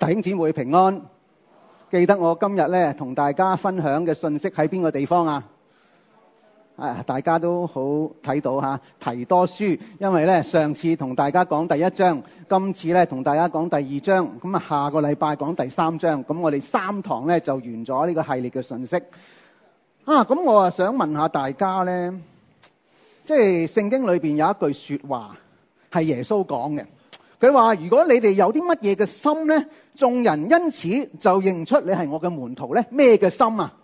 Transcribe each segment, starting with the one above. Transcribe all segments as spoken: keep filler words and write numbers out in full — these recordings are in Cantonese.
弟兄姊妹平安，記得我今日咧同大家分享嘅信息喺邊個地方啊？啊，大家都好睇到吓，提多書，因為咧上次同大家講第一章，今次咧同大家講第二章，咁啊下個禮拜講第三章，咁我哋三堂咧就完咗呢個系列嘅信息。啊，咁我啊想問下大家咧，即係聖經裏邊有一句說話係耶穌講嘅。佢話如果你哋有啲乜嘢嘅心咧，眾人因此就認出你係我嘅門徒咧。咩嘅心啊？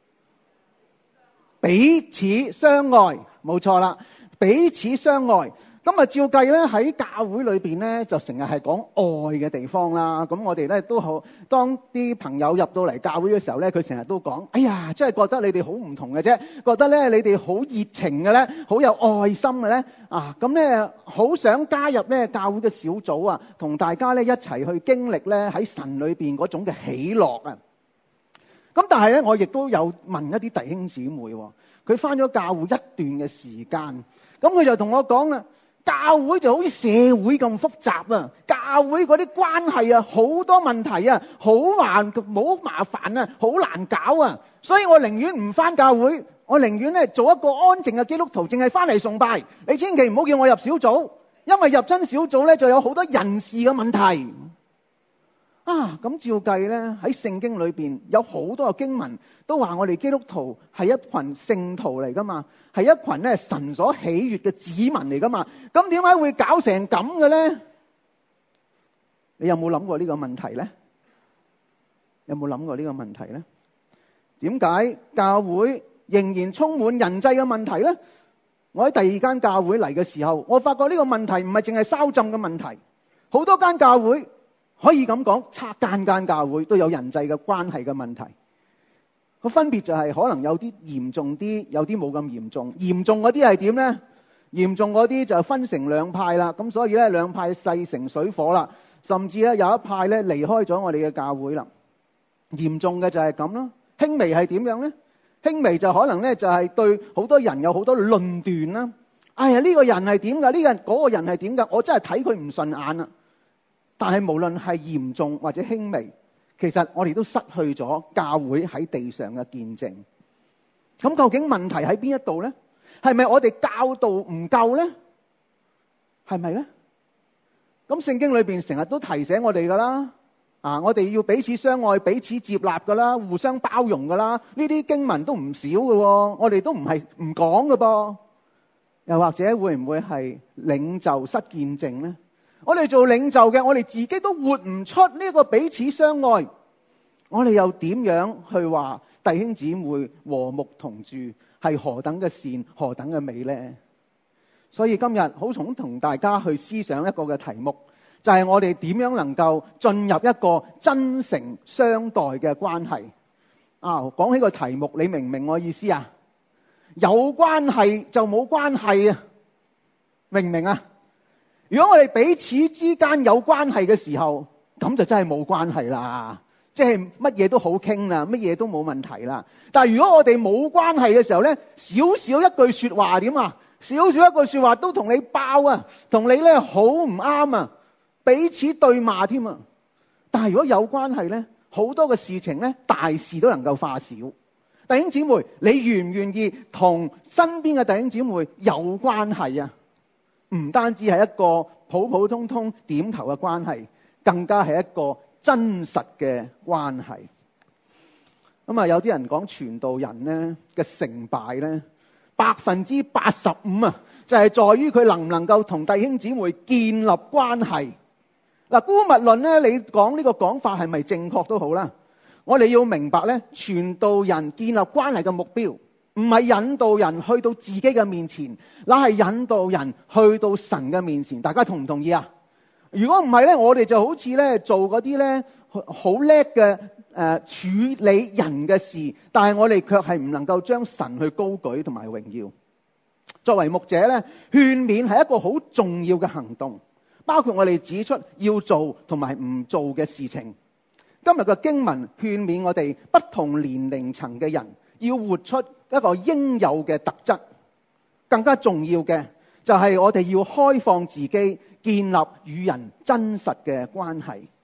彼此相愛，冇錯啦，彼此相愛。咁啊照計咧喺教會裏邊咧就成日係講愛嘅地方啦。咁我哋咧都好，當啲朋友入到嚟教會嘅時候咧，佢成日都講，哎呀，真係覺得你哋好唔同嘅啫，覺得咧你哋好熱情嘅咧，好有愛心嘅咧，啊咁咧好想加入咧教會嘅小組啊，同大家咧一齊去經歷咧喺神裏邊嗰種嘅喜樂啊。咁但係咧，我亦都有問一啲弟兄姊妹，佢返咗教會一段嘅時間，咁佢就同我講啦，教會就好似社會咁複雜啊，教會嗰啲關係啊，好多問題啊，好難好麻煩啊，好難搞啊，所以我寧願唔返教會，我寧願咧做一個安靜嘅基督徒，淨係返嚟崇拜。你千祈唔好叫我入小組，因為入親小組咧就有好多人事嘅問題。啊，咁照計咧喺聖經裏邊有好多嘅經文都話我哋基督徒係一群聖徒嚟噶嘛，係一群咧神所喜悅嘅子民嚟噶嘛，咁點解會搞成咁嘅咧？你有冇諗過呢個問題咧？有冇諗過呢個問題咧？點解教會仍然充滿人際嘅問題咧？我喺第二間教會嚟嘅時候，我發覺呢個問題唔係淨係燒浸嘅問題，好多間教會。可以咁講，差間間教會都有人際嘅關係嘅問題。個分別就係可能有啲嚴重啲，有啲冇咁嚴重。嚴重嗰啲係點呢？嚴重嗰啲就分成兩派啦。咁所以咧，兩派勢成水火啦。甚至咧有一派咧離開咗我哋嘅教會啦。嚴重嘅就係咁咯。輕微係點樣呢？輕微就可能咧就係對好多人有好多論斷啦。哎呀，呢個人係點㗎？呢個人嗰個人係點㗎？我真係睇佢唔順眼啊！但係無論係嚴重或者輕微，其實我哋都失去咗教會喺地上嘅見證。咁究竟問題喺邊一度呢？係咪我哋教導唔夠呢？係咪呢？咁聖經裏邊成日都提醒我哋噶啦，啊，我哋要彼此相愛、彼此接納噶啦，互相包容噶啦。呢啲經文都唔少嘅，我哋都唔係唔講嘅噃。又或者會唔會係領袖失見證呢？我哋做領袖嘅，我哋自己都活唔出呢個彼此相愛，我哋又點樣去話弟兄姊妹和睦同住係何等嘅善，何等嘅美呢？所以今日好想同大家去思想一個嘅題目，就係我哋點樣能夠進入一個真誠相待嘅關係。啊，講起個題目，你明唔明我意思啊？有關係就冇關係啊，明唔明啊？如果我哋彼此之間有關係嘅時候，咁就真係冇關係啦，即係乜嘢都好傾啦，乜嘢都冇問題啦。但係如果我哋冇關係嘅時候呢，少少一句說話點啊？少少一句說話都同你爆啊，同你呢好唔啱啊，彼此對罵添啊。但係如果有關係呢，好多嘅事情呢，大事都能夠化小。弟兄姊妹，你願唔願意同身邊嘅弟兄姊妹有關係啊？唔單止係一個普普通通點頭嘅關係，更加係一個真實嘅關係。咁啊，有啲人講傳道人呢嘅成敗呢，百分之八十五啊，就係在於佢能唔能夠同弟兄姊妹建立關係。嗱，姑勿論呢，你講呢個講法係咪正確都好啦，我哋要明白呢，傳道人建立關係嘅目標，唔係引導人去到自己嘅面前，乃係引導人去到神嘅面前。大家同唔同意啊？如果唔係咧，我哋就好似咧做嗰啲咧好叻嘅誒處理人嘅事，但係我哋卻係唔能夠將神去高舉同埋榮耀。作為牧者咧，勸勉係一個好重要嘅行動，包括我哋指出要做同埋唔做嘅事情。今日嘅經文勸勉我哋不同年齡層嘅人要活出一個應有嘅特質，更加重要嘅就係我哋要開放自己，建立與人真實嘅關係。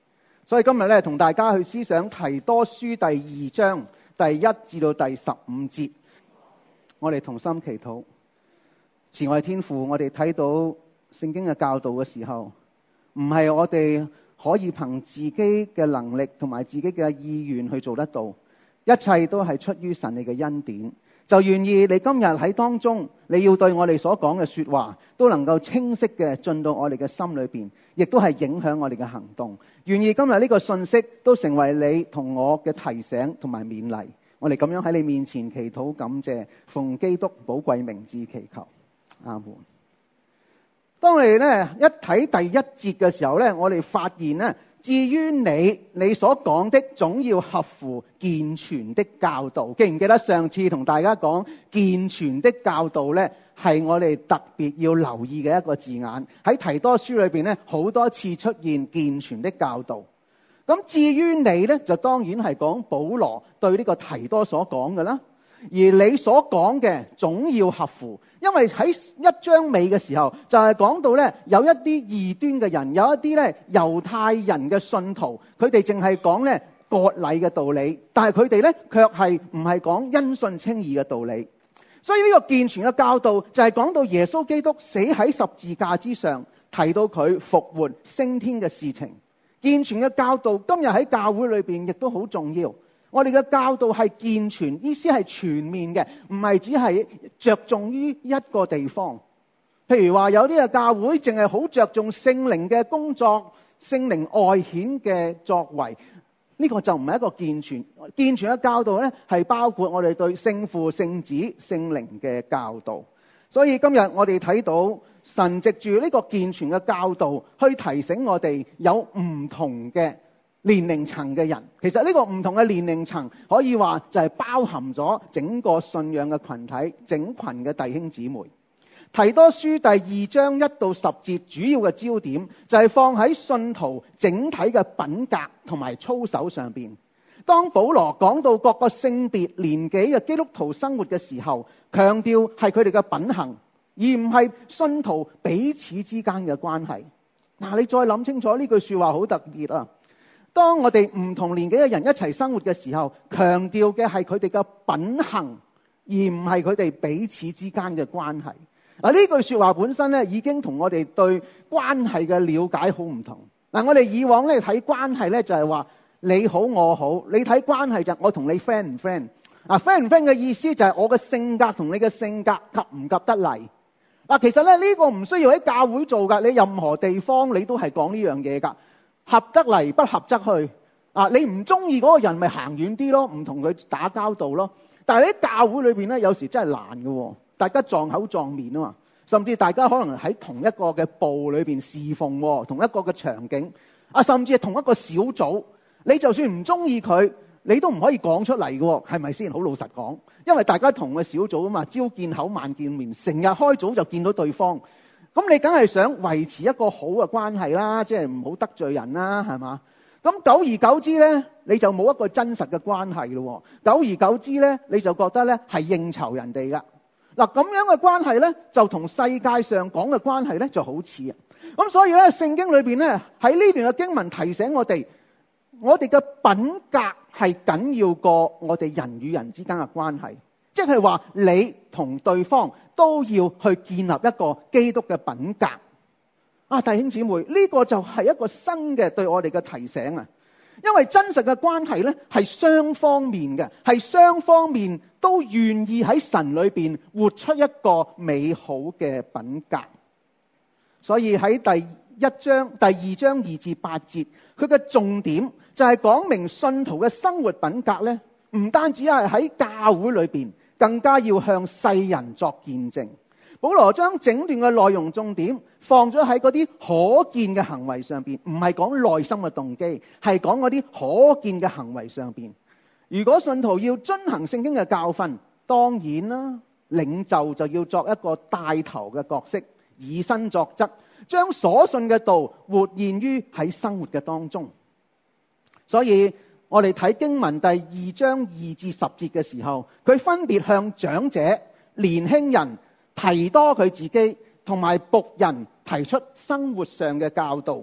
所以今日咧同大家去思想提多書第二章第一至到第十五節，我哋同心祈禱。慈愛天父，我哋睇到聖經嘅教導嘅時候，唔係我哋可以憑自己嘅能力同埋自己嘅意願去做得到，一切都係出於神你嘅恩典。就願意你今日喺當中，你要對我哋所講嘅說話都能夠清晰嘅進到我哋嘅心裏邊，亦都係影響我哋嘅行動。願意今日呢個信息都成為你同我嘅提醒同埋勉勵。我哋咁樣喺你面前祈禱感謝，奉基督寶貴名字祈求，阿門。當你咧一睇第一節嘅時候咧，我哋發現咧，至於你你所講的總要合乎健全的教導。記唔記得上次同大家講健全的教導咧，係我哋特別要留意嘅一個字眼。喺提多書裏邊咧，好多次出現健全的教導。咁至於你咧，就當然係講保羅對呢個提多所講嘅啦。而你所講嘅總要合乎，因為喺一章尾嘅時候就係講到咧，有一啲異端嘅人，有一啲咧猶太人嘅信徒，佢哋淨係講咧割禮嘅道理，但係佢哋咧卻係唔係講因信稱義嘅道理。所以呢個健全嘅教導就係講到耶穌基督死喺十字架之上，提到佢復活升天嘅事情。健全嘅教導今日喺教會裏邊亦都好重要。我哋嘅教導係健全，意思係全面嘅，唔係只係着重於一個地方。譬如話有啲嘅教會淨係好着重聖靈嘅工作、聖靈外顯嘅作為，呢個就唔係一個健全。健全嘅教導呢，係包括我哋對聖父、聖子、聖靈嘅教導。所以今日我哋睇到神藉住呢個健全嘅教導，去提醒我哋有唔同嘅年齡層嘅人。其實呢個唔同嘅年齡層可以話就係包含咗整個信仰嘅群體，整群嘅弟兄姊妹。提多書第二章一到十節主要嘅焦點就係放喺信徒整體嘅品格同埋操守上邊。當保羅講到各個性別年紀嘅基督徒生活嘅時候，強調係佢哋嘅品行，而唔係信徒彼此之間嘅關係。嗱，你再諗清楚呢句說話好特別啊！當我哋唔同年紀嘅人一齊生活嘅時候，強調嘅係佢哋嘅品行，而唔係佢哋彼此之間嘅關係。嗱，呢句說話本身咧，已經同我哋對關係嘅了解好唔同。嗱，我哋以往咧睇關係咧就係話你好我好，你睇關係就係我同你 friend 唔 friend。啊 friend 唔 friend 嘅意思就係我嘅性格同你嘅性格夾唔夾得嚟。嗱，其實咧呢個唔需要喺教會做噶，你任何地方你都係講呢樣嘢噶。合得嚟，不合則去。啊，你唔中意嗰個人咪行遠啲咯，唔同佢打交道咯。但係喺教會裏邊咧，有時真係難嘅，大家撞口撞面啊嘛，甚至大家可能喺同一個嘅部裏邊侍奉，同一個嘅場景，啊，甚至係同一個小組，你就算唔中意佢，你都唔可以講出嚟嘅，係咪先？好老實講，因為大家同個小組啊嘛，朝見口晚見面，成日開組就見到對方。咁你梗係想維持一個好嘅關係啦，即係唔好得罪人啦，係嘛？咁久而久之呢，你就冇一個真實嘅關係咯。久而久之呢，你就覺得呢係應酬人哋噶。嗱，咁樣嘅關係呢，就同世界上講嘅關係呢就好似啊。咁所以呢，聖經裏邊呢，喺呢段嘅經文提醒我哋，我哋嘅品格係緊要過我哋人與人之間嘅關係。即係話你同對方都要去建立一個基督嘅品格啊，弟兄姊妹，呢個就係一個新嘅對我哋嘅提醒啊！因為真實嘅關係呢係雙方面嘅，係雙方面都願意喺神裏邊活出一個美好嘅品格。所以喺第一章、第二章二至八節，佢嘅重點就係講明信徒嘅生活品格呢，唔單止係喺教會裏邊，更加要向世人作見證。保羅將整段嘅內容重點放咗喺嗰啲可見嘅行為上邊，唔係講內心嘅動機，係講嗰啲可見嘅行為上邊。如果信徒要遵行聖經嘅教訓，當然啦，領袖就要作一個帶頭嘅角色，以身作則，將所信嘅道活現於喺生活嘅當中。所以我哋睇經文第二章二至十節嘅時候，佢分別向長者、年輕人提多佢自己，同埋僕人提出生活上嘅教導。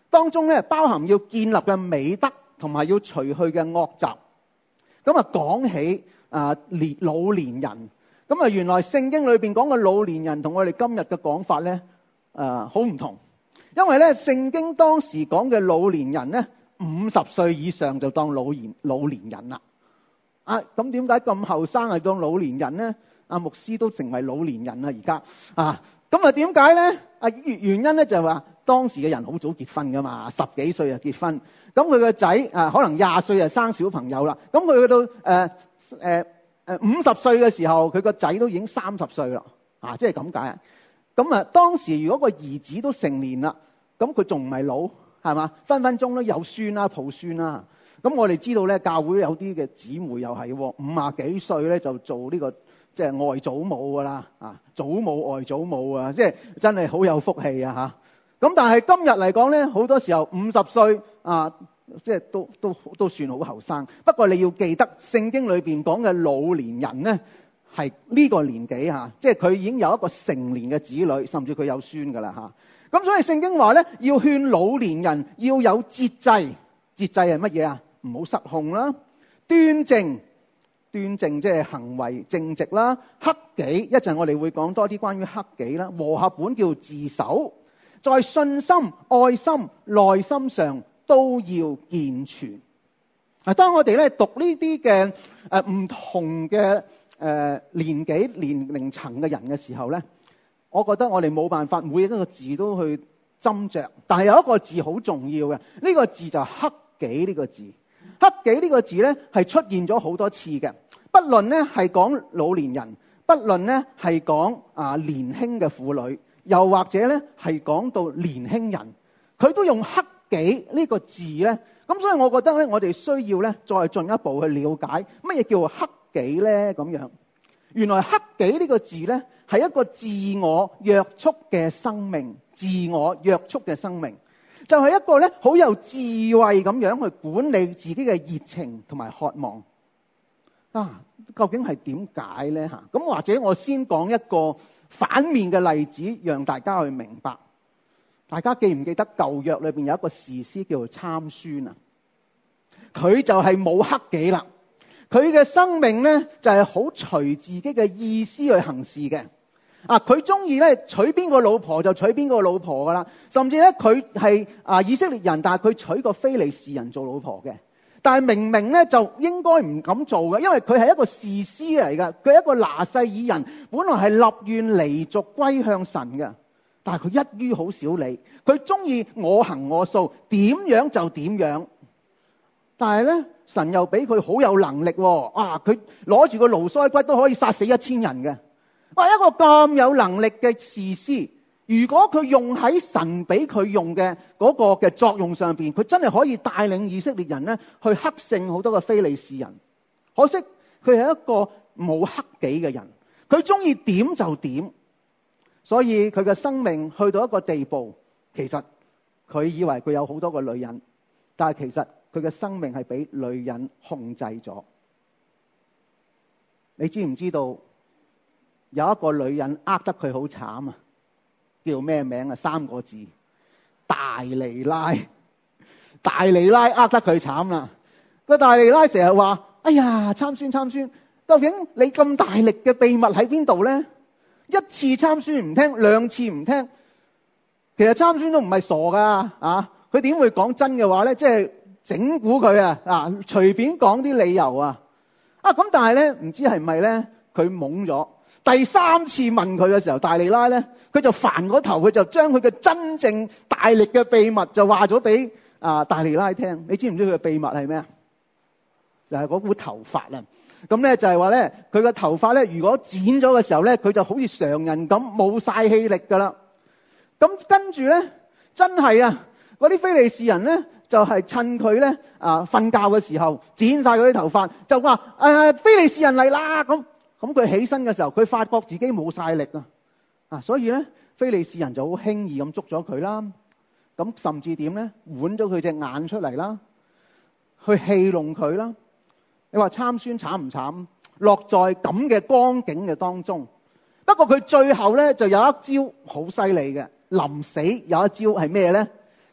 當中咧包含要建立嘅美德，同埋要除去嘅惡習。咁啊講起啊年老年人，咁啊原來聖經裏邊講嘅老年人同我哋今日嘅講法咧誒好唔同，因為咧聖經當時講嘅老年人咧五十歲以上就當老年老年人啦。啊咁點解咁後生係當老年人咧？阿牧師都成為老年人啦而家啊，咁啊點解咧？啊原原因咧就係話當時嘅人好早結婚噶嘛，十幾歲就結婚，咁佢個仔啊可能廿歲就生小朋友啦，咁佢去到誒誒誒五十歲嘅時候，佢個仔都已經三十歲啦，啊即係咁解。咁啊當時如果個兒子都成年啦，咁佢仲唔係老係嘛？分分鐘都有孫啦抱孫啦。咁我哋知道咧，教會有啲嘅姊妹又係五啊幾歲咧就做呢個即係外祖母噶啦，啊祖母外祖母啊，即係真係好有福氣啊嚇！咁但係今日嚟講咧，好多時候五十歲啊，即係都都都算好後生。不過你要記得，聖經裏邊講嘅老年人咧係呢個年紀嚇，即係佢已經有一個成年嘅子女，甚至佢有孫噶啦嚇。咁所以聖經話咧，要勸老年人要有節制，節制係乜嘢啊？唔好失控啦，端正。端正即係行為正直啦，克己，一陣我哋會講多啲關於克己啦。和合本叫自守，在信心、愛心、內心上都要健全。嗱，當我哋咧讀呢啲嘅誒唔同嘅誒、呃、年紀年齡層嘅人嘅時候咧，我覺得我哋冇辦法每一個字都去斟酌，但係有一個字好重要嘅，呢、這個字就係克己呢個字。克己呢個字咧係出現咗好多次嘅，不論咧係講老年人，不論咧係講啊年輕嘅婦女，又或者咧係講到年輕人，佢都用克己呢個字咧。咁所以我覺得咧，我哋需要咧再進一步去了解乜嘢叫克己咧咁樣。原來克己呢個字咧係一個自我約束嘅生命，自我約束嘅生命。就係、是、一個咧好有智慧咁樣去管理自己嘅熱情同埋渴望啊！究竟係點解咧嚇？咁或者我先講一個反面嘅例子，讓大家去明白。大家記唔記得舊約裏邊有一個士師叫做參孫啊？佢就係冇克己啦，佢嘅生命咧就係好隨自己嘅意思去行事嘅。啊！佢中意咧娶邊個老婆就娶邊個老婆噶啦，甚至咧佢係啊以色列人，但係佢娶個非利士人做老婆嘅。但係明明咧就應該唔敢做嘅，因為佢係一個士師嚟噶，佢係一個拿細耳人，本來係立願離族歸向神嘅。但係佢一於好少理，佢中意我行我素，點樣就點樣。但係咧神又俾佢好有能力喎，啊佢攞住個驢腮骨都可以殺死一千人嘅。哇！一個咁有能力嘅士師，如果佢用喺神俾佢用嘅嗰個嘅作用上邊，佢真係可以帶領以色列人咧去克勝好多嘅非利士人。可惜佢係一個冇克己嘅人，佢中意點就點，所以佢嘅生命去到一個地步，其實佢以為佢有好多個女人，但係其實佢嘅生命係俾女人控制咗。你知唔知道？有一個女人呃得佢好慘啊，叫咩名啊？三個字，大利拉。大利拉呃得佢慘啦。個大利拉成日話：哎呀，參孫參孫，究竟你咁大力嘅秘密喺邊度咧？一次參孫唔聽，兩次唔聽。其實參孫都唔係傻噶啊！佢點會講真嘅話咧？即係整蠱佢啊！啊，隨便講啲理由啊！啊咁，但係咧唔知係咪咧？佢懵咗。第三次問佢嘅時候，大利拉咧，佢就煩嗰頭，佢就將佢嘅真正大力嘅秘密就話咗俾啊大利拉聽。你知唔知佢嘅秘密係咩啊？就係嗰股頭髮啊！咁咧就係話咧，佢嘅頭髮咧，如果剪咗嘅時候咧，佢就好似常人咁冇晒氣力噶啦。咁跟住咧，真係啊，嗰啲非利士人咧，就係趁佢咧啊瞓覺嘅時候剪晒佢啲頭髮，就話誒非利士人嚟啦咁。咁佢起身嘅時候，佢發覺自己冇晒力啊！啊，所以咧，非利士人就好輕易咁捉咗佢啦。咁甚至點咧？剜咗佢隻眼出嚟啦，去戲弄佢啦。你話參孫慘唔慘？落在咁嘅光景嘅當中。不過佢最後咧就有一招好犀利嘅，臨死有一招係咩咧？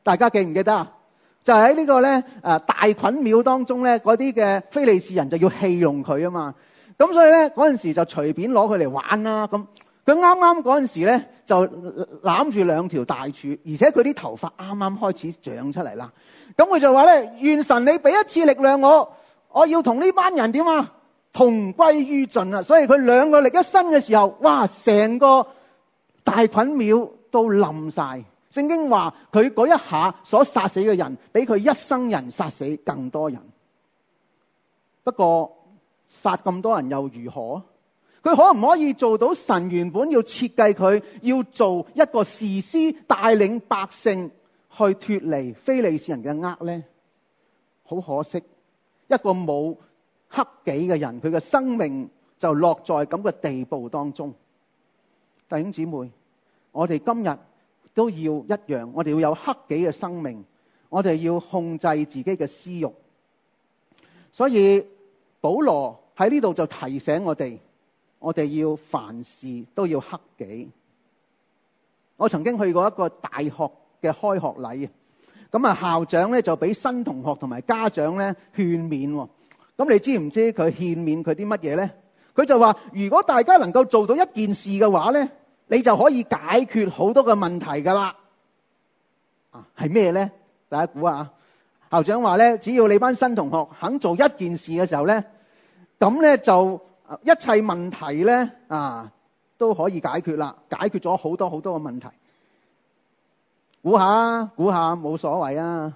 大家記唔記得啊？就喺呢個咧誒大袞廟當中咧，嗰啲嘅非利士人就要戲弄佢啊嘛。咁所以咧嗰陣時就隨便攞佢嚟玩啦。咁佢啱啱嗰陣時咧就攬住兩條大柱，而且佢啲頭髮啱啱開始長出嚟啦。咁佢就話咧，願神你俾一次力量我，我要同呢班人點啊同歸於盡啊！所以佢兩個力一伸嘅時候，哇！成個大袞廟都冧晒。聖經話佢嗰一下所殺死嘅人，比佢一生人殺死更多人。不過殺咁多人又如何？佢可唔可以做到神原本要設計佢要做一個士師，帶領百姓去脫離非利士人嘅軛呢？好可惜，一個冇克己嘅人，佢嘅生命就落在咁嘅地步當中。弟兄姊妹，我哋今日都要一樣，我哋要有克己嘅生命，我哋要控制自己嘅私慾。所以保羅喺呢度就提醒我哋，我哋要凡事都要克己。我曾經去過一個大學嘅開學禮，咁啊校長咧就俾新同學同埋家長咧勸勉。咁你知唔知佢勸勉佢啲乜嘢咧？佢就話，如果大家能夠做到一件事嘅話咧，你就可以解決好多嘅問題噶啦。啊，係咩咧？大家估下。校長話咧，只要你班新同學肯做一件事嘅時候咧，咁咧就一切問題咧啊都可以解決啦，解決咗好多好多嘅問題。估下，估下，冇所謂啊！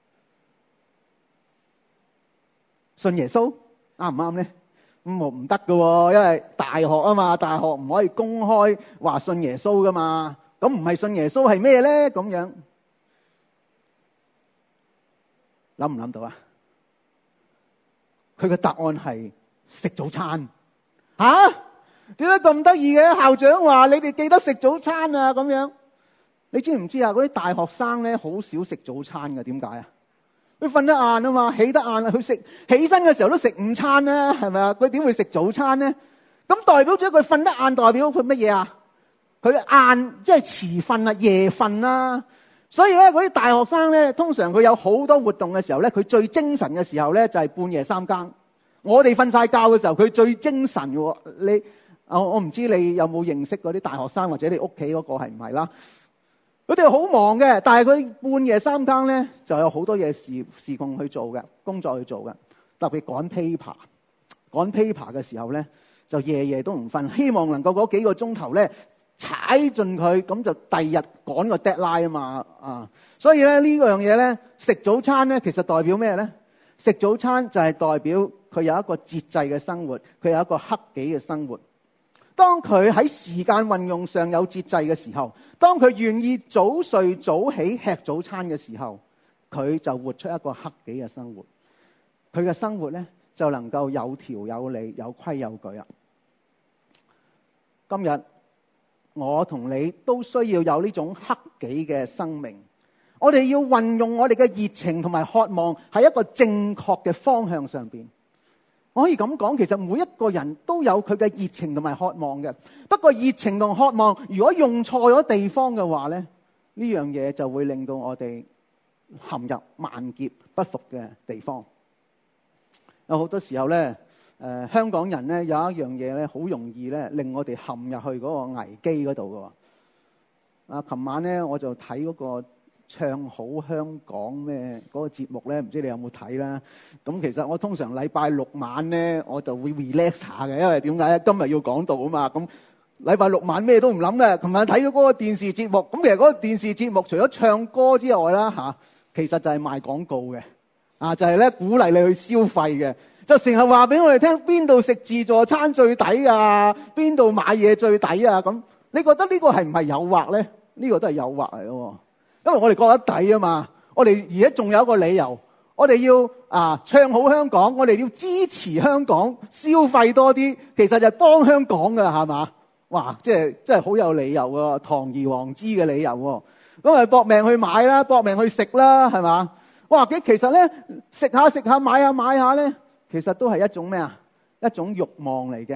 信耶穌啱唔啱咧？咁我唔得噶，因為大學啊嘛，大學唔可以公開話信耶穌噶嘛。咁唔係信耶穌係咩咧？咁樣諗唔諗到啊？佢嘅答案係食早餐。吓？點解咁得意嘅？校長話你哋記得食早餐啊，咁樣。你知唔知啊？嗰啲大學生咧好少食早餐嘅，點解啊？佢瞓得晏啊嘛，起得晏啊，佢食起身嘅時候都食午餐啦，係咪啊？佢點會食早餐咧？咁代表咗佢瞓得晏，代表佢乜嘢啊？佢晏即係遲瞓啊，夜瞓啦。所以咧，嗰啲大學生咧，通常佢有好多活動嘅時候咧，佢最精神嘅時候咧就係半夜三更。我哋瞓晒覺嘅時候，佢最精神嘅。你我我唔知你有冇認識嗰啲大學生，或者你屋企嗰個係唔係啦？佢哋好忙嘅，但係佢半夜三更咧就有好多嘢事事工去做嘅，工作去做嘅。特別趕 paper， 趕 paper 嘅時候咧，就夜夜都唔瞓，希望能夠嗰幾個鐘頭咧踩進佢，咁就第二日趕個 deadline 啊嘛啊！所以咧呢樣嘢咧，食早餐咧，其實代表咩咧？食早餐就係代表佢有一個節制嘅生活，佢有一個克己嘅生活。當佢喺時間運用上有節制嘅時候，當佢願意早睡早起吃早餐嘅時候，佢就活出一個克己嘅生活。佢嘅生活咧就能夠有條有理、有規有矩啦。今日我同你都需要有呢種克己嘅生命。我哋要運用我哋嘅熱情同埋渴望喺一個正確嘅方向上邊。我可以咁講，其實每一個人都有佢嘅熱情同埋渴望嘅。不過熱情同渴望如果用錯咗地方嘅話咧，呢樣嘢就會令到我哋陷入萬劫不復嘅地方。有好多時候咧，誒、呃、香港人咧有一樣嘢咧，好容易咧令我哋陷入去嗰個危機嗰度嘅。啊，琴晚咧我就睇嗰個唱好香港咩嗰個節目咧，唔知你有冇睇啦？咁其實我通常禮拜六晚咧，我就會 relax 下嘅，因為點解咧？今日要講道啊嘛。咁禮拜六晚咩都唔諗咧。琴晚睇咗嗰個電視節目，咁其實嗰個電視節目除咗唱歌之外啦，吓，其實就係賣廣告嘅，啊，就係咧鼓勵你去消費嘅，就成日話俾我哋聽邊度食自助餐最抵啊，邊度買嘢最抵啊。咁你覺得呢個係唔係誘惑咧？呢個都係誘惑嚟嘅。因為我哋覺得抵啊嘛，我哋而家仲有一個理由，我哋要啊唱好香港，我哋要支持香港，消費多啲，其實就係幫香港噶，係嘛？哇，即係即係好有理由喎，堂而皇之嘅理由喎，咁咪搏命去買啦，搏命去食啦，係嘛？哇，其其實咧食下食下買下買下咧，其實都係一種咩啊？一種慾望嚟嘅。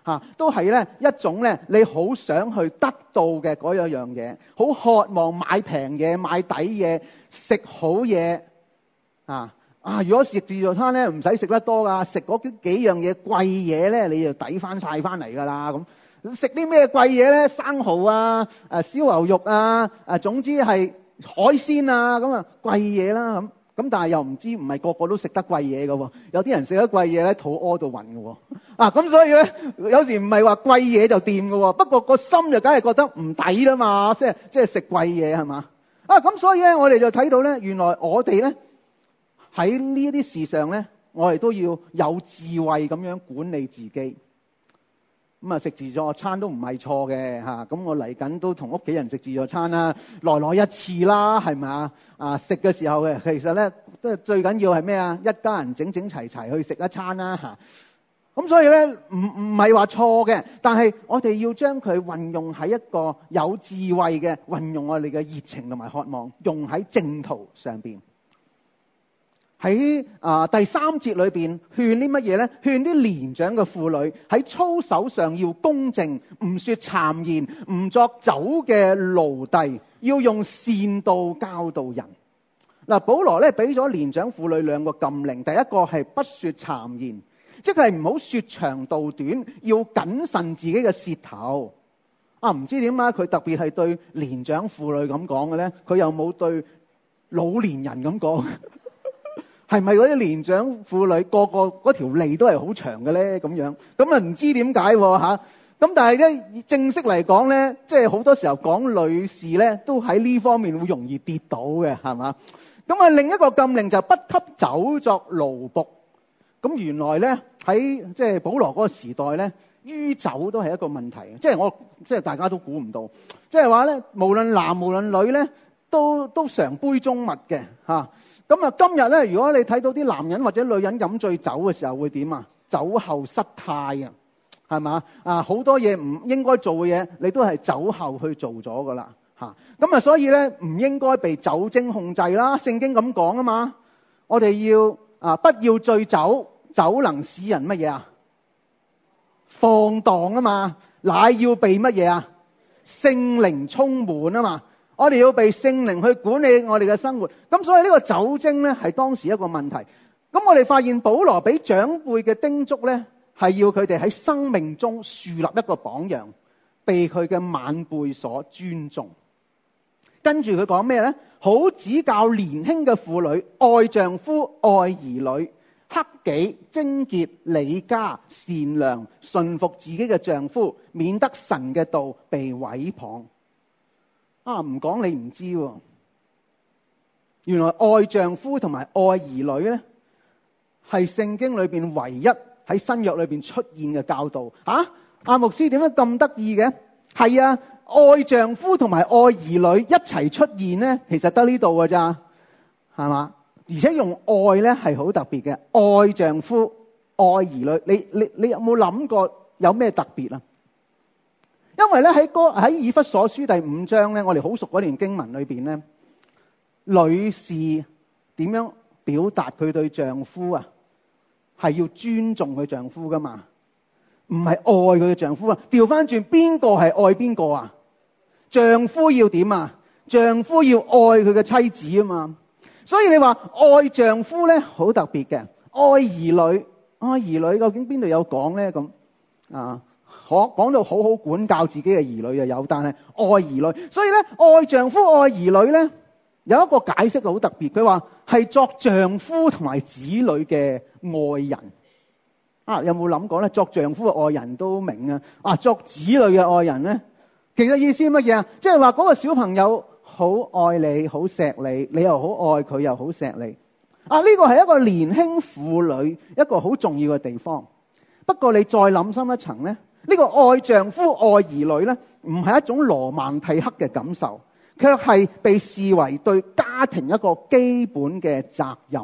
嚇，都係咧一種咧你好想去得到嘅嗰一樣嘢，好渴望買平嘢、買抵嘢、食好嘢啊！啊，如果食自助餐咧唔使食得多噶，食嗰幾幾樣嘢貴嘢咧，你就抵翻晒翻嚟噶啦咁。食啲咩貴嘢咧？生蠔啊、誒燒牛肉啊、誒總之係海鮮啊咁啊貴嘢啦咁。咁但係又唔知唔係個個都食得貴嘢㗎喎，有啲人食得貴嘢咧肚屙到暈㗎喎。啊咁所以咧有時唔係話貴嘢就掂㗎喎，不過個心就梗係覺得唔抵啦嘛，即係即係食貴嘢係嘛？啊咁所以咧我哋就睇到咧，原來我哋咧喺呢一啲事上咧，我哋都要有智慧咁樣管理自己。咁啊食自助餐都唔係錯嘅嚇，咁我嚟緊都同屋企人食自助餐啦，來來一次啦，係咪啊？啊食嘅時候嘅其實咧都係最緊要係咩啊？一家人整整齊齊去食一餐啦嚇。咁所以咧唔唔係話錯嘅，但係我哋要將佢運用喺一個有智慧嘅運用我哋嘅熱情同埋渴望，用喺正途上邊。喺啊、呃、第三節裏邊勸啲乜嘢呢？勸啲年長嘅婦女喺操守上要公正，唔說讒言，唔作酒嘅奴隸，要用善道教導人。嗱，保羅咧俾咗年長婦女兩個禁令，第一個係不說讒言，即係唔好說長道短，要謹慎自己嘅舌頭。啊，唔知點解佢特別係對年長婦女咁講嘅呢？佢又冇對老年人咁講。係咪嗰啲年長婦女個個嗰條脷都係好長嘅咧？咁樣咁啊唔知點解嚇。咁但係咧正式嚟講咧，即係好多時候講女士咧都喺呢方面會容易跌倒嘅，係嘛？咁啊另一個禁令就不給酒作奴僕。咁原來咧喺即係保羅嗰個時代咧，酗酒都係一個問題。即係我即係大家都估唔到，即係話咧無論男無論女咧都都常杯中物嘅嚇。咁啊，今日咧，如果你睇到啲男人或者女人飲醉酒嘅時候會點啊？酒後失態啊，係嘛？啊，好多嘢唔應該做嘅嘢，你都係酒後去做咗噶啦嚇。咁啊，所以咧唔應該被酒精控制啦。聖經咁講啊嘛，我哋要啊不要醉酒，酒能使人乜嘢啊？放蕩啊嘛，乃要被乜嘢啊？聖靈充滿啊嘛。我哋要被聖靈去管理我哋嘅生活，咁所以呢個酒精呢係當時一個問題。咁我哋發現保羅俾長輩嘅叮囑呢，係要佢哋喺生命中樹立一個榜樣，被佢嘅晚輩所尊重。跟住佢講咩呢？好指教年輕嘅婦女愛丈夫、愛兒女，克己、貞潔、理家、善良，順服自己嘅丈夫，免得神嘅道被毀謗。啊，唔講你唔知喎，原來愛丈夫同埋愛兒女呢，係聖經裏邊唯一喺新約裏邊出現嘅教導。啊，阿牧師點解咁得意嘅？係啊，愛丈夫同埋愛兒女一齊出現呢，其實得呢度㗎咋，係嘛？而且用愛呢係好特別嘅，愛丈夫、愛兒女，你你你有冇諗過有咩特別啊？因為咧喺嗰喺以弗所書第五章咧，我哋好熟嗰段經文裏邊咧，女士點樣表達佢對丈夫啊？係要尊重佢丈夫噶嘛，唔係愛佢嘅丈夫啊。調翻轉，邊個係愛邊個啊？丈夫要點啊？丈夫要愛佢嘅妻子啊嘛。所以你話愛丈夫咧，好特別嘅。愛兒女，愛兒女究竟邊度有講咧？咁啊？講講到好好管教自己嘅兒女又有，但係愛兒女，所以咧愛丈夫愛兒女咧有一個解釋好特別，佢話係作丈夫同埋子女嘅愛人。啊，有冇諗過咧？作丈夫嘅愛人都明啊，啊作子女嘅愛人咧，其實意思乜嘢啊？即係話嗰個小朋友好愛你，好錫你，你又好愛佢，又好錫你。啊，呢個係一個年輕婦女一個好重要嘅地方。不過你再諗深一層咧。呢個愛丈夫愛兒女呢，唔係一種羅曼蒂克嘅感受，卻係被視為對家庭一個基本嘅責任。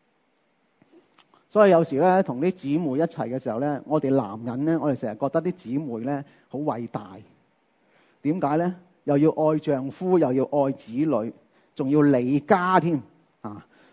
所以有時呢，同啲姊妹一齊嘅時候呢，我哋男人呢，我哋成日覺得啲姊妹呢好偉大。點解呢？又要愛丈夫，又要愛子女，仲要理家添啊！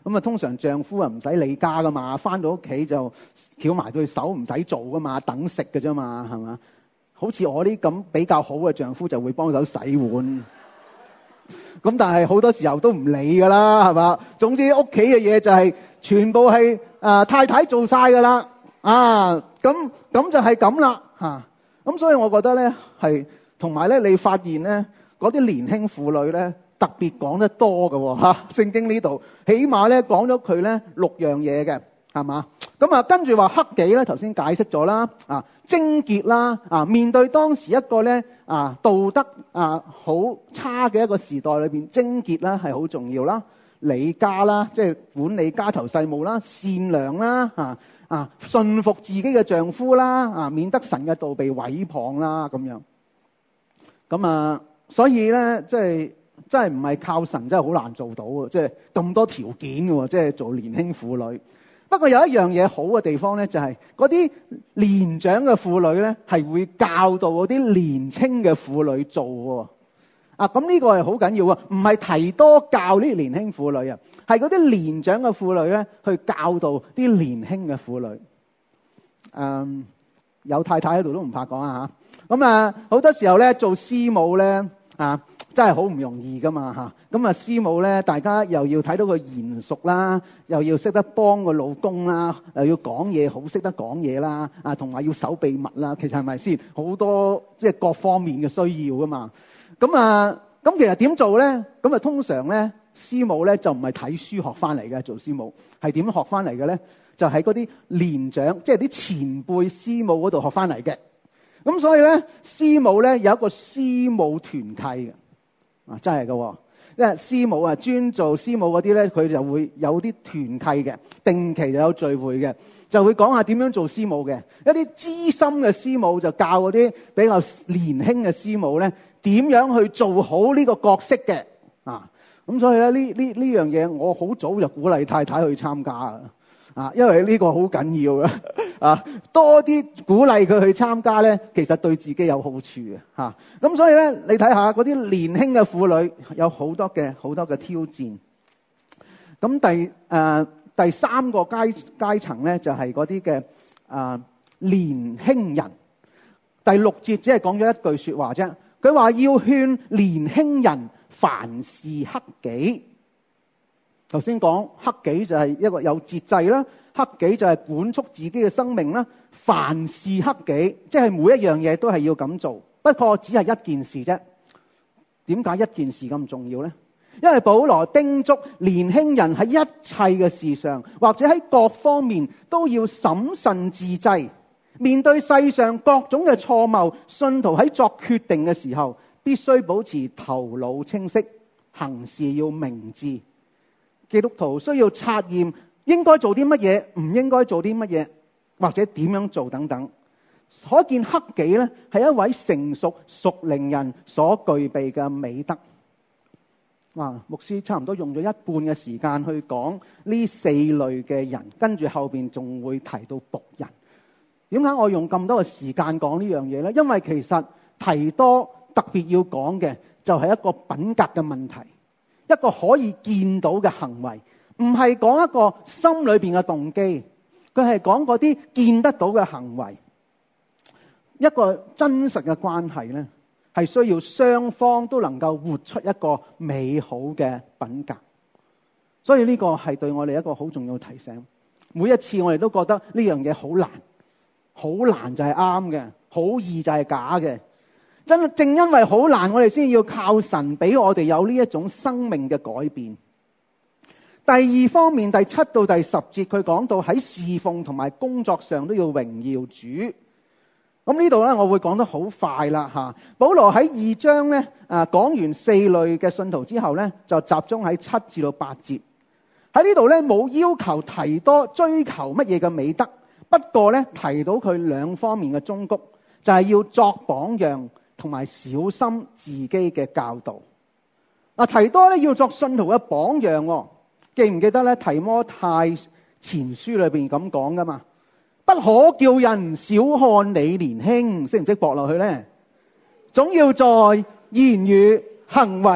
咁啊，通常丈夫啊唔使理家噶嘛，翻到屋企就翹埋對手唔使做噶嘛，等食㗎啫嘛，係嘛？好似我啲咁比較好嘅丈夫就會幫手洗碗。咁但係好多時候都唔理㗎啦，係嘛？總之屋企嘅嘢就係全部係啊太太做晒㗎啦，啊咁咁就係咁啦嚇。咁所以我覺得咧係同埋咧，你發現咧嗰啲年輕婦女咧特別講得多㗎喎嚇。聖經呢度起碼咧講咗佢咧六樣嘢嘅，係嘛？咁啊跟住話克己咧，頭先解釋咗啦，啊貞潔啦，啊面對當時一個咧啊道德啊好差嘅一個時代裏邊，貞潔啦係好重要啦，理家啦，即係管理家頭細務啦，善良啦，啊啊順服自己嘅丈夫啦，啊免得神嘅道被毀謗啦咁樣。咁啊，所以咧即係真係唔係靠神，真係好難做到啊！即係咁多條件嘅喎，即係做年輕婦女。不過有一樣嘢好嘅地方咧，就係嗰啲年長嘅婦女咧，係會教導嗰啲年輕嘅婦女做喎。啊，咁呢個係好緊要啊！唔係提多教呢啲年輕婦女啊，係嗰啲年長嘅婦女咧，去教導啲年輕嘅婦女。嗯，有太太喺度都唔怕講啊嚇。咁啊，好多時候咧做師母咧啊，真係好唔容易噶嘛嚇。咁啊，師母咧，大家又要睇到佢賢淑啦，又要識得幫個老公啦，又要講嘢好識得講嘢啦，啊，同埋要守秘密啦。其實係咪先好多即係各方面嘅需要噶嘛？咁啊，咁其實點做咧？咁啊，通常咧，師母咧就唔係睇書學翻嚟嘅，做師母係點學翻嚟嘅咧？就喺嗰啲年長，即係啲前輩師母嗰度學翻嚟嘅。咁所以咧，師母咧有一個師母團契嘅，啊，真係嘅。因為師母啊，專做師母嗰啲咧，佢就會有啲團契嘅，定期就有聚會嘅，就會講下點樣做師母嘅。一啲資深嘅師母就教嗰啲比較年輕嘅師母咧，點樣去做好呢個角色嘅。啊，咁所以咧呢呢呢樣嘢，我好早就鼓勵太太去參加啊。啊，因為呢個好緊要嘅，啊，多啲鼓勵佢去參加咧，其實對自己有好處嘅嚇。咁所以咧，你睇下嗰啲年輕嘅婦女有好多嘅好多嘅挑戰。咁第誒、呃、第三個階階層咧，就係嗰啲嘅誒年輕人。第六節只係講咗一句説話啫，佢話要勸年輕人凡事克己。頭先講克己就係一個有節制啦，克己就係管束自己嘅生命啦。凡事克己，即係每一樣嘢都係要咁做。不過只係一件事啫。點解一件事咁重要呢？因為保羅叮囑年輕人喺一切嘅事上，或者喺各方面都要審慎自制。面對世上各種嘅錯謬，信徒喺作決定嘅時候，必須保持頭腦清晰，行事要明智。基督徒需要察驗應該做啲乜嘢，唔應該做啲乜嘢，或者點樣做等等。可見克己咧係一位成熟屬靈人所具備嘅美德。啊，牧師差唔多用咗一半嘅時間去講呢四類嘅人，跟住後邊仲會提到僕人。點解我用咁多嘅時間講呢樣嘢呢？因為其實提多特別要講嘅就係一個品格嘅問題。一個可以見到嘅行為，唔係講一個心裏邊嘅動機，佢係講嗰啲見得到嘅行為。一個真實嘅關係呢，係需要雙方都能夠活出一個美好嘅品格。所以呢個係對我哋一個好重要嘅提醒。每一次我哋都覺得呢樣嘢好難，好難就係啱嘅，好易就係假嘅。真正因為好難，我哋先要靠神俾我哋有呢一種生命嘅改變。第二方面，第七到第十節，佢講到喺侍奉同埋工作上都要榮耀主。咁呢度咧，我會講得好快啦吓。保羅喺二章咧，啊講完四類嘅信徒之後咧，就集中喺七至到八節。喺呢度咧，冇要求提多追求乜嘢嘅美德，不過咧提到佢兩方面嘅忠告，就係要作榜樣。同埋小心自己嘅教導。嗱，提多咧要作信徒嘅榜樣喎。記唔記得咧？提摩太前書裏邊咁講噶嘛？不可叫人小看你年輕，識唔識駁落去咧？總要在言語、行為、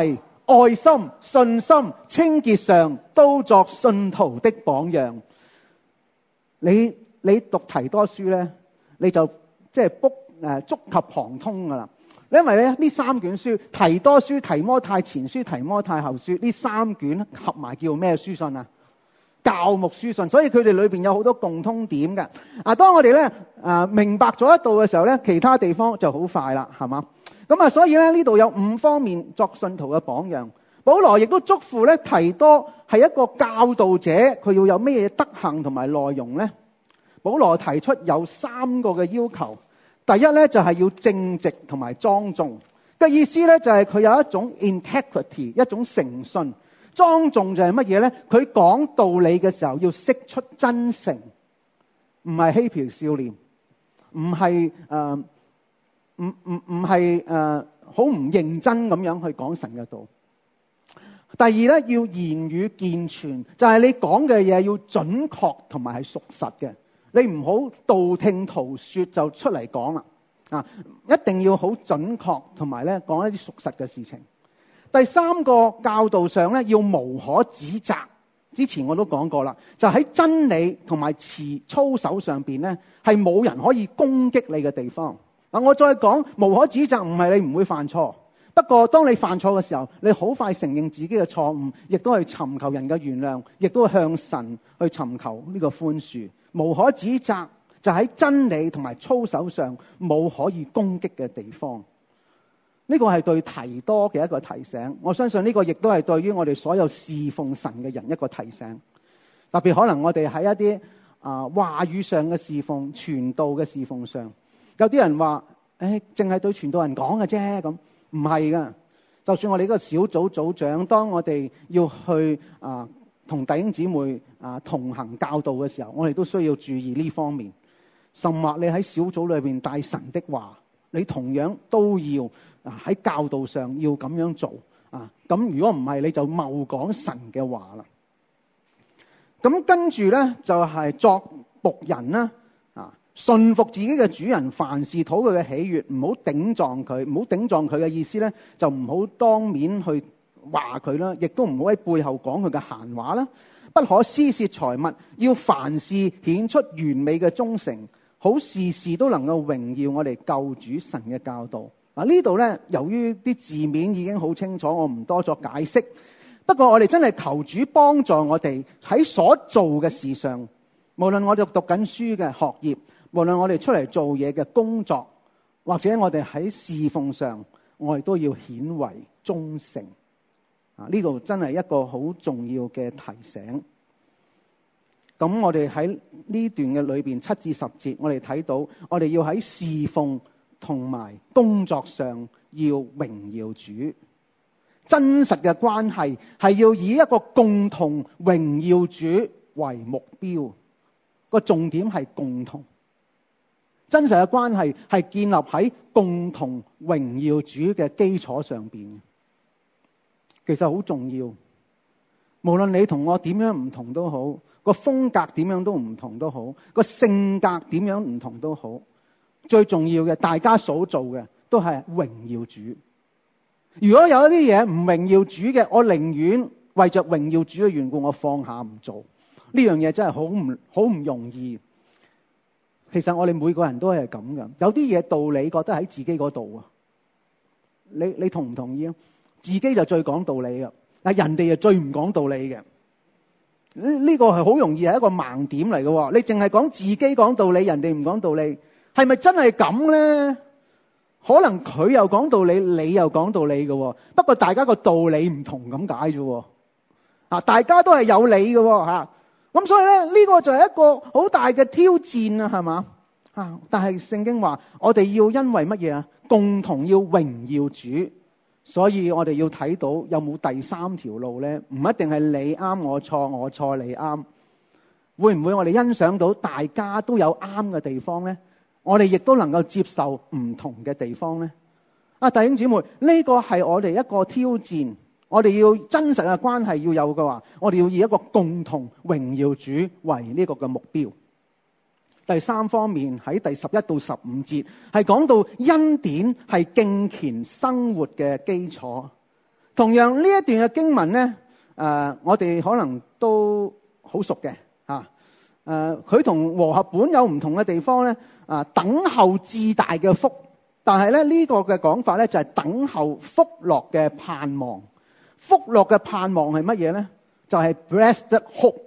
愛心、信心、清潔上都作信徒的榜樣。你你讀提多書咧，你就即係卜誒觸及旁通噶啦。因為咧呢三卷書，提多書、提摩太前書、提摩太後書，呢三卷合埋叫咩書信啊？教牧書信。所以佢哋裏邊有好多共通點嘅。啊，當我哋咧誒明白咗一度嘅時候咧，其他地方就好快啦，係嘛？咁啊，所以咧呢度有五方面作信徒嘅榜樣。保羅亦都囑咐咧提多係一個教導者，佢要有咩嘢德行同埋內容咧？保羅提出有三個嘅要求。第一咧就係要正直同埋莊重嘅意思咧，就係佢有一種 integrity， 一種誠信。莊重就係乜嘢咧？佢講道理嘅時候要釋出真誠，唔係嬉皮笑臉，唔係誒。唔唔唔係誒好唔認真咁樣去講神嘅道。第二咧，要言語健全，就係你講嘅嘢要準確同埋係屬實嘅。你唔好道聽途說就出嚟講啦，啊，一定要好準確同埋咧講一啲屬實嘅事情。第三個教導上咧要無可指責，之前我都講過啦，就喺真理同埋持操守上邊咧係冇人可以攻擊你嘅地方。嗱，我再講無可指責，唔係你唔會犯錯。不過當你犯錯嘅時候，你好快承認自己嘅錯誤，亦都係尋求人嘅原諒，亦都向神去尋求呢個寬恕。無可指責就喺真理同埋操守上冇可以攻擊嘅地方。呢個係對提多嘅一個提醒。我相信呢個亦都係對於我哋所有侍奉神嘅人一個提醒。特別可能我哋喺一啲啊、呃、話語上嘅侍奉、傳道嘅侍奉上。有啲人話，誒，淨係對傳道人講嘅啫，咁唔係噶。就算我哋呢個小組組長，當我哋要去啊同弟兄姊妹啊同行教導嘅時候，我哋都需要注意呢方面。甚或你喺小組裏邊帶神的話，你同樣都要啊喺教導上要咁樣做啊。咁如果唔係，你就謬講神嘅話啦。咁跟住咧就係、是、作僕人啦。順服自己嘅主人，凡事討佢嘅喜悅，唔好頂撞佢。唔好頂撞佢嘅意思咧，就唔好當面去話佢啦，亦都唔好喺背後講佢嘅閒話啦。不可私竊財物，要凡事顯出完美嘅忠誠，好事事都能夠榮耀我哋救主神嘅教導。嗱，呢度咧，由於啲字面已經好清楚，我唔多作解釋。不過我哋真係求主幫助我哋喺所做嘅事上，無論我哋讀緊書嘅學業，無論我哋出嚟做嘢嘅工作，或者我哋喺侍奉上，我哋都要顯為忠誠。啊，呢度真係一個好重要嘅提醒。咁我哋喺呢段嘅裏邊七至十節，我哋睇到我哋要喺侍奉同埋工作上要榮耀主。真實嘅關係係要以一個共同榮耀主為目標，個重點係共同。真實嘅關係係建立喺共同榮耀主嘅基礎上邊，其實好重要。無論你同我點樣唔同都好，個風格點樣都唔同都好，個性格點樣唔同都好，最重要嘅，大家所做嘅都係榮耀主。如果有一啲嘢唔榮耀主嘅，我寧願為着榮耀主嘅緣故，我放下唔做。呢樣嘢真係好唔好唔容易。其實我哋每個人都係咁嘅，有啲嘢道理覺得喺自己嗰度啊。你你同唔同意啊？自己就最講道理嘅，但係人哋就最唔講道理嘅。呢呢個係好容易係一個盲點嚟嘅。你淨係講自己講道理，人哋唔講道理，係咪真係咁咧？可能佢又講道理，你又講道理嘅。不過大家個道理唔同咁解啫。啊，大家都係有理嘅吓。咁所以咧，呢個就係一個好大嘅挑戰啊，係嘛啊？但係聖經話，我哋要因為乜嘢啊？共同要榮耀主，所以我哋要睇到有冇第三條路咧？唔一定係你啱我錯，我錯你啱。會唔會我哋欣賞到大家都有啱嘅地方咧？我哋亦都能夠接受唔同嘅地方咧？啊，弟兄姊妹，呢個係我哋一個挑戰。我哋要真實嘅關係要有嘅話，我哋要以一個共同榮耀主為呢個嘅目標。第三方面喺第十一到十五節係講到恩典係敬虔生活嘅基礎。 同樣呢一段嘅經文咧，誒、呃，我哋可能都好熟嘅嚇。誒，佢同和合本有唔同嘅地方咧，啊，等候至大嘅福，但係咧呢個嘅講法咧就係等候福樂嘅盼望。福樂嘅盼望係乜嘢咧？就係 blessed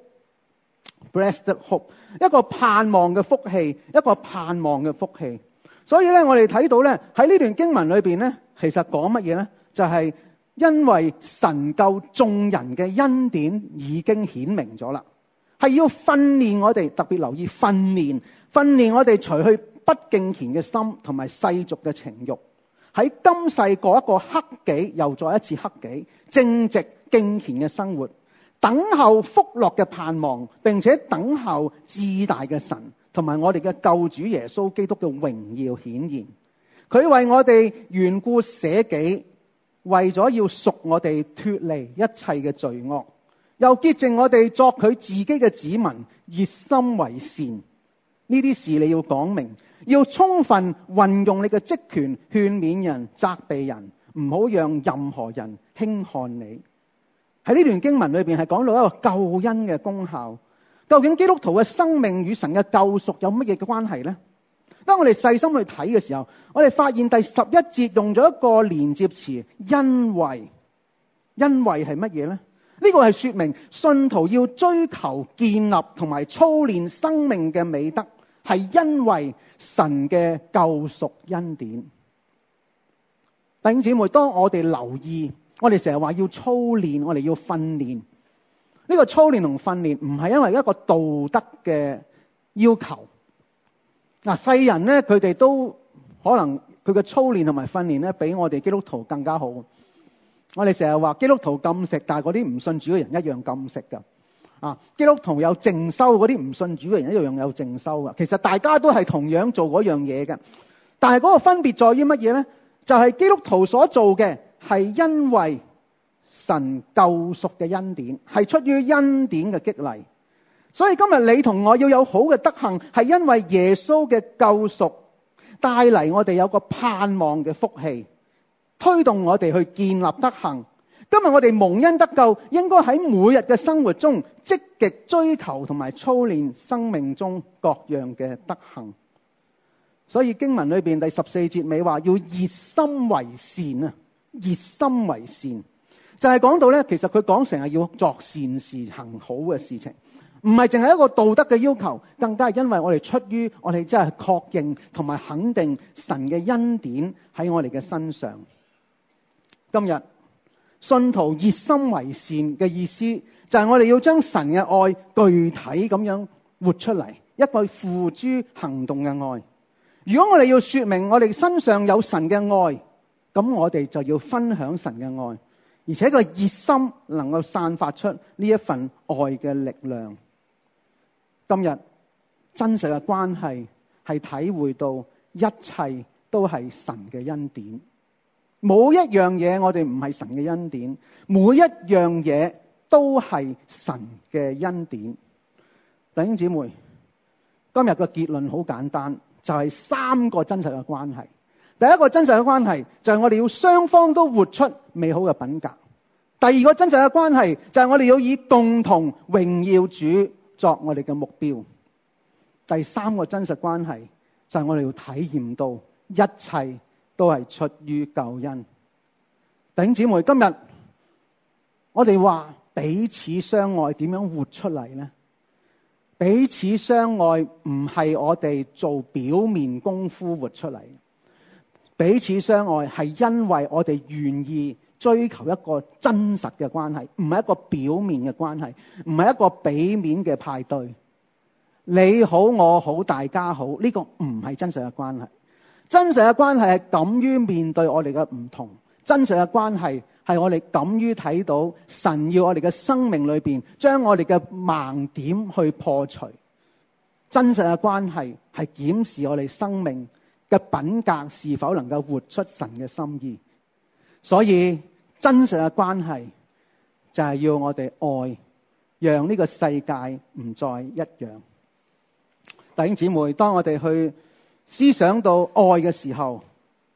hope，blessed hope， 一個盼望嘅福氣，一個盼望嘅福氣。所以咧，我哋睇到咧喺呢段經文裏邊咧，其實講乜嘢咧？就係因為神救眾人嘅恩典已經顯明咗啦，係要訓練我哋，特別留意訓練，訓練我哋除去不敬虔嘅心同埋世俗嘅情慾，喺今世過一個克己又再一次克己、正直敬虔嘅生活，等候福樂嘅盼望，並且等候至大嘅神同埋我哋嘅救主耶穌基督嘅榮耀顯現。佢為我哋緣故捨己，為咗要贖我哋脫離一切嘅罪惡，又潔淨我哋作佢自己嘅子民，熱心為善。呢啲事你要講明，要充分運用你嘅職權，勸勉人、責備人，唔好讓任何人輕看你。喺呢段經文裏邊係講到一個救恩嘅功效。究竟基督徒嘅生命與神嘅救贖有乜嘢嘅關係呢？當我哋細心去睇嘅時候，我哋發現第十一節用咗一個連接詞，因為。因為係乜嘢呢？呢個係說明信徒要追求建立同埋操練生命嘅美德，係因為神嘅救贖恩典。弟兄姊妹，當我哋留意，我哋成日話要操練，我哋要訓練。呢個操練同訓練唔係因為一個道德嘅要求。嗱，世人咧，佢哋都可能佢嘅操練同埋訓練咧，比我哋基督徒更加好。我哋成日話基督徒禁食，但係嗰啲唔信主嘅人一樣禁食㗎。啊，基督徒有靜修，嗰啲唔信主嘅人一樣有靜修㗎。其實大家都係同樣做嗰樣嘢嘅，但係嗰個分別在於乜嘢呢？就係基督徒所做嘅係因為神救贖嘅恩典，係出於恩典嘅激勵。所以今日你同我要有好嘅德行，係因為耶穌嘅救贖帶嚟我哋有個盼望嘅福氣，推動我哋去建立德行。今日我哋蒙恩得救，應該喺每日嘅生活中積極追求同埋操練生命中各樣嘅德行。所以經文裏邊第十四節尾話要熱心為善啊，熱心為善就係講到呢，其實佢講成係要作善事、行好嘅事情，唔係淨係一個道德嘅要求，更加係因為我哋出於我哋真係確認同埋肯定神嘅恩典喺我哋嘅身上。今日信徒熱心為善嘅意思就係我哋要將神嘅愛具體咁樣活出嚟，一個付諸行動嘅愛。如果我哋要說明我哋身上有神嘅愛，咁我哋就要分享神嘅愛，而且個熱心能夠散發出呢一份愛嘅力量。今日真實嘅關係係體會到一切都係神嘅恩典，冇一樣嘢我哋唔係神嘅恩典，每一樣嘢都係神嘅恩典。弟兄姊妹，今日嘅結論好簡單，就係三個真實嘅關係。第一個真實嘅關係就係我哋要雙方都活出美好嘅品格。第二個真實嘅關係就係我哋要以共同榮耀主作我哋嘅目標。第三個真實關係就係我哋要體驗到一切都係出於救恩。弟兄姊妹，今日我哋話彼此相愛點樣活出嚟呢？彼此相愛唔係我哋做表面功夫活出嚟，彼此相愛係因為我哋願意追求一個真實嘅關係，唔係一個表面嘅關係，唔係一個俾面嘅派對。你好我好大家好，呢個唔係真實嘅關係。真實嘅關係係敢於面對我哋嘅唔同，真實嘅關係係我哋敢於睇到神要我哋嘅生命裏邊將我哋嘅盲點去破除。真實嘅關係係檢視我哋生命嘅品格是否能夠活出神嘅心意。所以真實嘅關係就係要我哋愛，讓呢個世界唔再一樣。弟兄姊妹，當我哋去思想到愛嘅時候，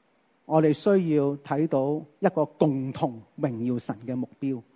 我哋需要睇到一個共同榮耀神嘅目標。